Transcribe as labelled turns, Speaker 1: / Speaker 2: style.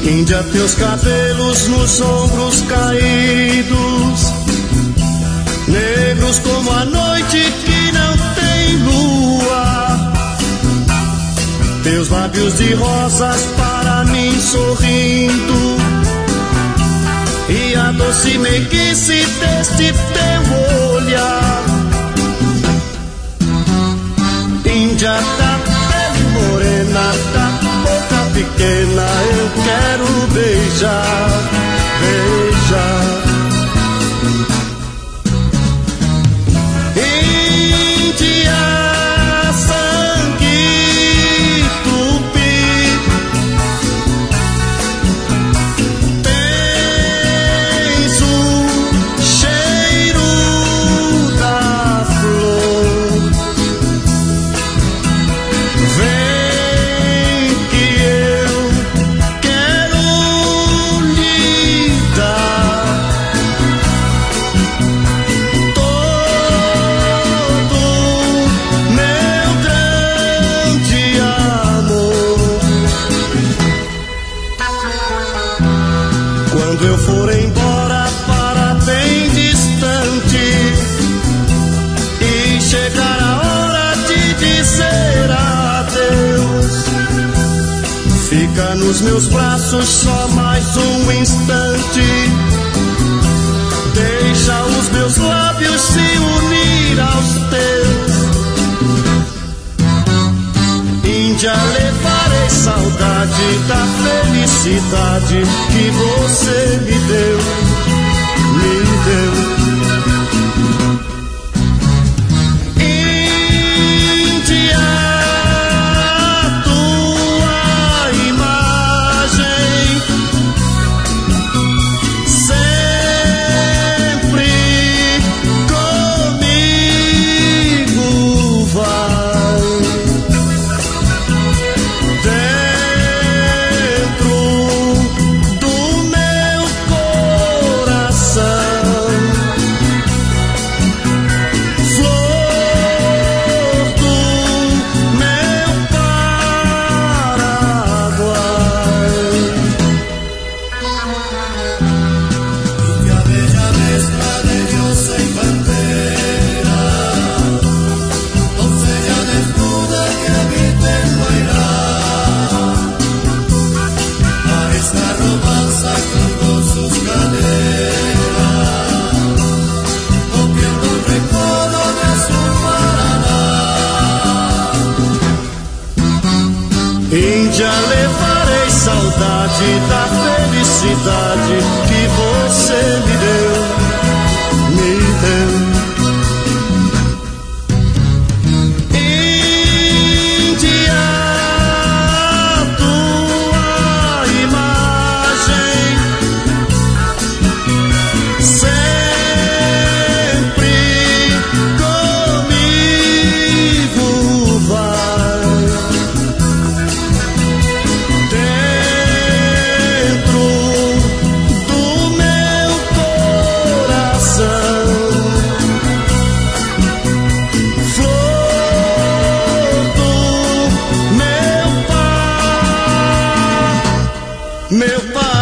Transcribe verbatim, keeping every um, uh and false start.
Speaker 1: Índia, teus cabelos nos ombros caídos, negros como a noite que não tem lua. Teus lábios de rosas para mim sorrindo, e a doce meiguice deste teu olhar. Índia da pele morena, da boca pequena, eu quero beijar, beijar. Índia, sangue tupi, tens o cheiro da flor. Vem que eu quero lhe dar todo meu grande amor. Quando eu for embora para bem distante e chegar a hora de dizer adeus, fica nos meus braços só mais um instante. Deixa os meus lábios se unir aos teus. Índia, levarei saudade da felicidade que você me deu, me deu. Índia, tua imagem sempre comigo vai. Dentro do meu coração, flor do meu Paraguai. Índia, bella mezcla de diosa y pantera, doncella desnuda que habita en Guairá. A esta romanza con sus caderas, copiando el recodo de su Paraná. Índia, levarei saudade da felicidade que você me deu, me deu. Índia, tua imagem sempre comigo vai. Dentro do meu coração, flor do meu pai, meu pai.